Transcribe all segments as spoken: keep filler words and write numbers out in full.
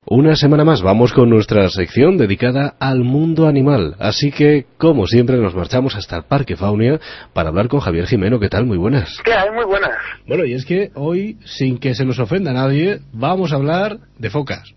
Una semana más vamos con nuestra sección dedicada al mundo animal. Así que, como siempre, nos marchamos hasta el Parque Faunia para hablar con Javier Jimeno. ¿Qué tal? Muy buenas. ¿Qué hay? Muy buenas. Bueno, y es que hoy, sin que se nos ofenda a nadie, vamos a hablar de focas.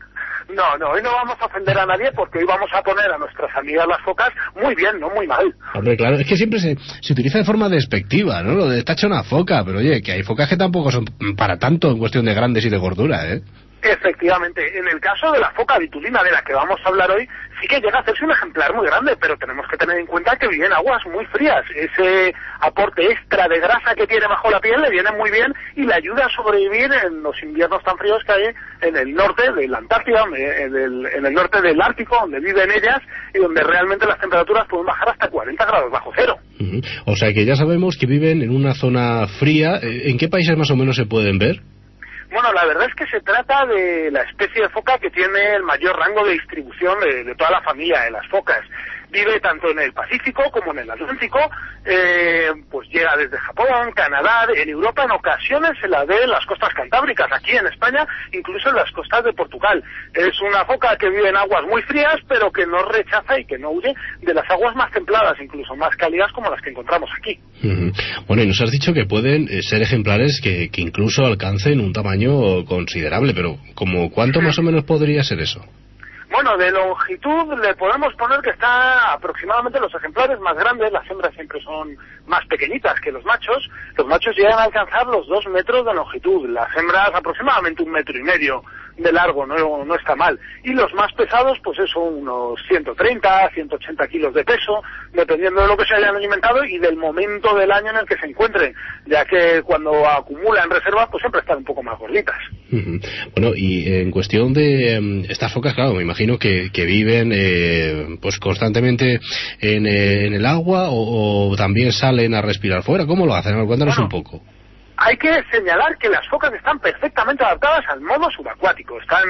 No, no, hoy no vamos a ofender a nadie porque hoy vamos a poner a nuestras amigas las focas muy bien, no muy mal. Hombre, claro, es que siempre se, se utiliza de forma despectiva, ¿no? Lo de está hecho una foca, pero oye, que hay focas que tampoco son para tanto en cuestión de grandes y de gordura, ¿eh? Efectivamente, en el caso de la foca vitulina de la que vamos a hablar hoy, sí que llega a hacerse un ejemplar muy grande, pero tenemos que tener en cuenta que vive en aguas muy frías. Ese aporte extra de grasa que tiene bajo la piel le viene muy bien y le ayuda a sobrevivir en los inviernos tan fríos que hay en el norte de la Antártida, en el, en el norte del Ártico, donde viven ellas y donde realmente las temperaturas pueden bajar hasta cuarenta grados bajo cero. Uh-huh. O sea que ya sabemos que viven en una zona fría. ¿En qué países más o menos se pueden ver? Bueno, la verdad es que se trata de la especie de foca que tiene el mayor rango de distribución de, de toda la familia de las focas. Vive tanto en el Pacífico como en el Atlántico, eh, pues llega desde Japón, Canadá, en Europa en ocasiones se la ve en las costas cantábricas, aquí en España, incluso en las costas de Portugal. Es una foca que vive en aguas muy frías, pero que no rechaza y que no huye de las aguas más templadas, incluso más cálidas como las que encontramos aquí. Uh-huh. Bueno, y nos has dicho que pueden eh, ser ejemplares que, que incluso alcancen un tamaño considerable, pero ¿como cuánto más o menos podría ser eso? Bueno, de longitud le podemos poner que está aproximadamente los ejemplares más grandes, las hembras siempre son más pequeñitas que los machos, los machos llegan a alcanzar los dos metros de longitud, las hembras aproximadamente un metro y medio de largo, no, no está mal, y los más pesados pues eso, unos ciento treinta, ciento ochenta kilos de peso, dependiendo de lo que se hayan alimentado y del momento del año en el que se encuentren, ya que cuando acumulan reservas pues siempre están un poco más gorditas. Uh-huh. Bueno, y en cuestión de um, estas focas, claro, me imagino que, que viven eh, pues constantemente en, eh, en el agua o, o también salen a respirar fuera. ¿Cómo lo hacen? Cuéntanos bueno, un poco. Hay que señalar que las focas están perfectamente adaptadas al modo subacuático. Están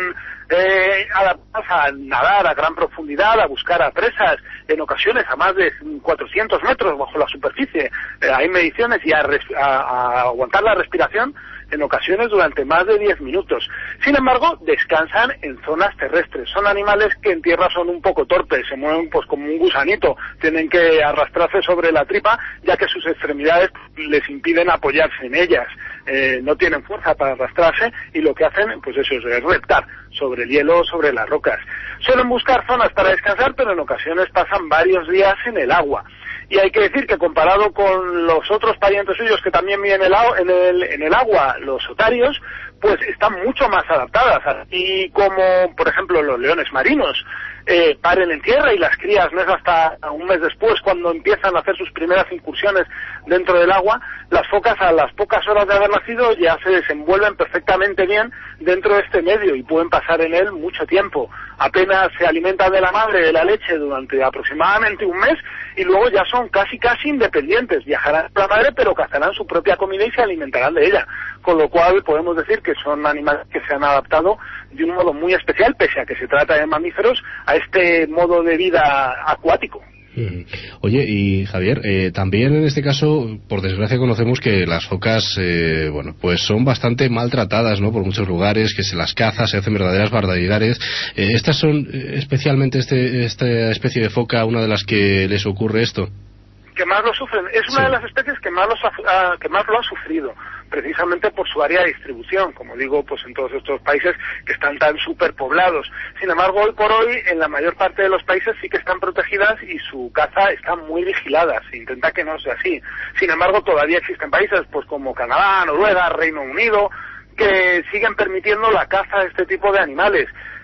eh, adaptadas a nadar a gran profundidad, a buscar a presas, en ocasiones a más de cuatrocientos metros bajo la superficie. Eh, hay mediciones y a, res, a, a aguantar la respiración en ocasiones durante más de diez minutos. Sin embargo, descansan en zonas terrestres. Son animales que en tierra son un poco torpes, se mueven pues como un gusanito, tienen que arrastrarse sobre la tripa, ya que sus extremidades les impiden apoyarse en ellas. Eh, no tienen fuerza para arrastrarse y lo que hacen, pues eso es reptar sobre el hielo o sobre las rocas. Suelen buscar zonas para descansar, pero en ocasiones pasan varios días en el agua. Y hay que decir que comparado con los otros parientes suyos que también viven en el, en el, en el agua, los otarios, pues están mucho más adaptadas. Y como, por ejemplo, los leones marinos eh, paren en tierra y las crías no es hasta un mes después cuando empiezan a hacer sus primeras incursiones dentro del agua, las focas a las pocas horas de haber nacido ya se desenvuelven perfectamente bien dentro de este medio y pueden pasar en él mucho tiempo. Apenas se alimentan de la madre de la leche durante aproximadamente un mes y luego ya son casi casi independientes. Viajarán con la madre pero cazarán su propia comida y se alimentarán de ella. Con lo cual podemos decir que son animales que se han adaptado de un modo muy especial, pese a que se trata de mamíferos, a este modo de vida acuático. Mm. Oye, y Javier, eh, también en este caso, por desgracia conocemos que las focas, eh, bueno, pues son bastante maltratadas, ¿no? Por muchos lugares, que se las caza, se hacen verdaderas barbaridades. Eh, ¿Estas son eh, especialmente este, esta especie de foca una de las que les ocurre esto? Que más lo sufren. Es una sí. de las especies que más, los ha, que más lo ha sufrido, precisamente por su área de distribución, como digo, pues en todos estos países que están tan superpoblados. Sin embargo, hoy por hoy, en la mayor parte de los países sí que están protegidas y su caza está muy vigilada. Se intenta que no sea así. Sin embargo, todavía existen países, pues como Canadá, Noruega, Reino Unido, que siguen permitiendo la caza de este tipo de animales.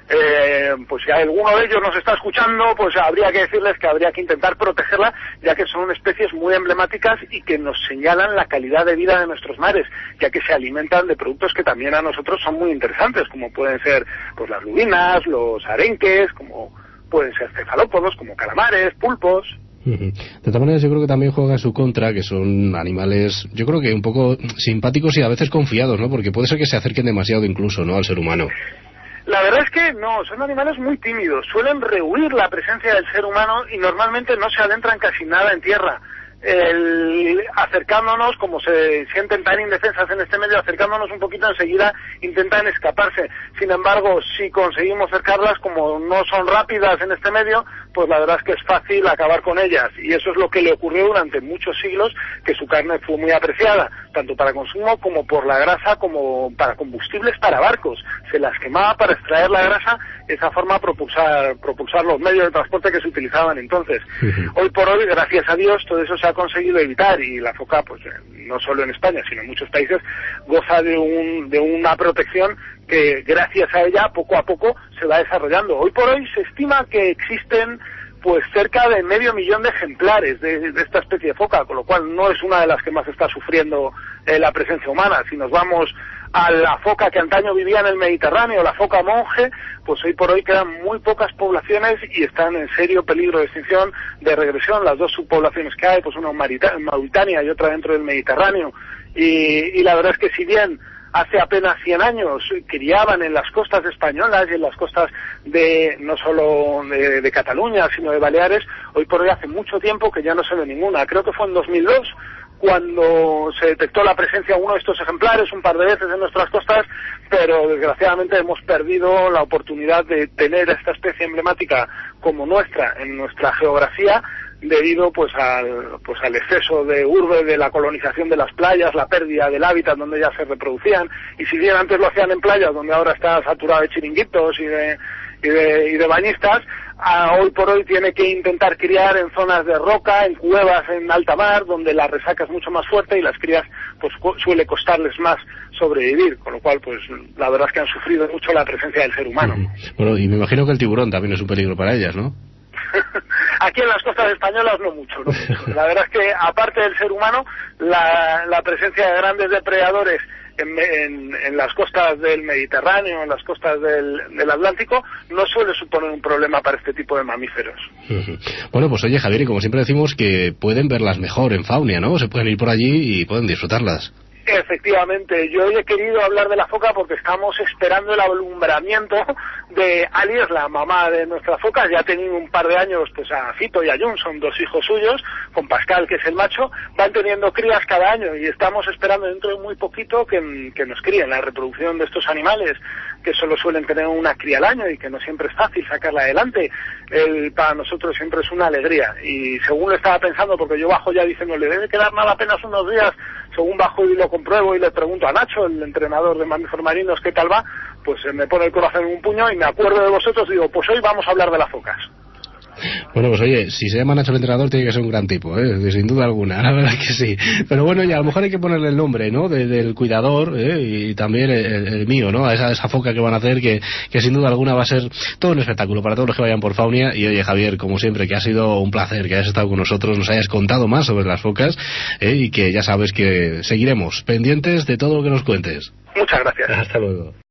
Eh, pues si alguno de ellos nos está escuchando, pues habría que decirles que habría que intentar protegerla, ya que son especies muy emblemáticas y que nos señalan la calidad de vida de nuestros mares, ya que se alimentan de productos que también a nosotros son muy interesantes, como pueden ser pues las lubinas, los arenques, como pueden ser cefalópodos, como calamares, pulpos. De todas maneras, yo creo que también juega en su contra, que son animales, yo creo que un poco simpáticos y a veces confiados, ¿no? Porque puede ser que se acerquen demasiado incluso, ¿no?, al ser humano. La verdad es que no, son animales muy tímidos, suelen rehuir la presencia del ser humano y normalmente no se adentran casi nada en tierra. el, acercándonos, como se sienten tan indefensas en este medio, acercándonos un poquito enseguida intentan escaparse. Sin embargo, si conseguimos cercarlas, como no son rápidas en este medio, pues la verdad es que es fácil acabar con ellas, y eso es lo que le ocurrió durante muchos siglos, que su carne fue muy apreciada, tanto para consumo como por la grasa, como para combustibles para barcos. Se las quemaba para extraer la grasa, esa forma propulsar, propulsar los medios de transporte que se utilizaban entonces. Uh-huh. Hoy por hoy, gracias a Dios, todo eso se ha conseguido evitar, y la foca, pues no solo en España, sino en muchos países, goza de un, de una protección que gracias a ella poco a poco se va desarrollando. Hoy por hoy se estima que existen pues cerca de medio millón de ejemplares de, de esta especie de foca, con lo cual no es una de las que más está sufriendo eh, la presencia humana. Si nos vamos a la foca que antaño vivía en el Mediterráneo, la foca monje, pues hoy por hoy quedan muy pocas poblaciones y están en serio peligro de extinción, de regresión. Las dos subpoblaciones que hay, pues una en Mauritania y otra dentro del Mediterráneo, y, y la verdad es que si bien hace apenas cien años criaban en las costas españolas y en las costas de no solo de, de Cataluña, sino de Baleares, hoy por hoy hace mucho tiempo que ya no se ve ninguna. Creo que fue en dos mil dos cuando se detectó la presencia de uno de estos ejemplares un par de veces en nuestras costas, pero desgraciadamente hemos perdido la oportunidad de tener esta especie emblemática como nuestra en nuestra geografía, debido pues al pues al exceso de urbe, de la colonización de las playas, la pérdida del hábitat donde ya se reproducían. Y si bien antes lo hacían en playas donde ahora está saturado de chiringuitos y de y de, y de bañistas, a, hoy por hoy tiene que intentar criar en zonas de roca, en cuevas en alta mar, donde la resaca es mucho más fuerte y las crías pues suele costarles más sobrevivir, con lo cual pues la verdad es que han sufrido mucho la presencia del ser humano. Bueno, y me imagino que el tiburón también es un peligro para ellas, ¿no? Aquí en las costas españolas no mucho, ¿no? La verdad es que aparte del ser humano, la, la presencia de grandes depredadores en, en, en las costas del Mediterráneo, en las costas del, del Atlántico, no suele suponer un problema para este tipo de mamíferos. Uh-huh. Bueno, pues oye, Javier, y como siempre decimos, que pueden verlas mejor en Faunia, ¿no? Se pueden ir por allí y pueden disfrutarlas. Efectivamente, yo hoy he querido hablar de la foca porque estamos esperando el alumbramiento de Alice, la mamá de nuestra foca. Ya ha tenido un par de años pues a Fito y a Jun, son dos hijos suyos, con Pascal, que es el macho. Van teniendo crías cada año y estamos esperando dentro de muy poquito que, que nos críen. La reproducción de estos animales, que solo suelen tener una cría al año y que no siempre es fácil sacarla adelante, el, para nosotros siempre es una alegría. Y según lo estaba pensando, porque yo bajo ya diciendo, le debe quedar nada apenas unos días, según bajo y lo compruebo y le pregunto a Nacho, el entrenador de mamíferos marinos, qué tal va, pues eh, me pone el corazón en un puño y me acuerdo de vosotros y digo, pues hoy vamos a hablar de las focas. Bueno, pues oye, si se llama Nacho el entrenador tiene que ser un gran tipo, ¿eh? Sin duda alguna, la verdad que sí. Pero bueno, ya a lo mejor hay que ponerle el nombre, ¿no? De, del cuidador, ¿eh? Y también el, el mío, ¿no? A esa, esa foca que van a hacer, que, que sin duda alguna va a ser todo un espectáculo para todos los que vayan por Faunia. Y oye, Javier, como siempre, que ha sido un placer que hayas estado con nosotros, nos hayas contado más sobre las focas, ¿eh? Y que ya sabes que seguiremos pendientes de todo lo que nos cuentes. Muchas gracias. Hasta luego.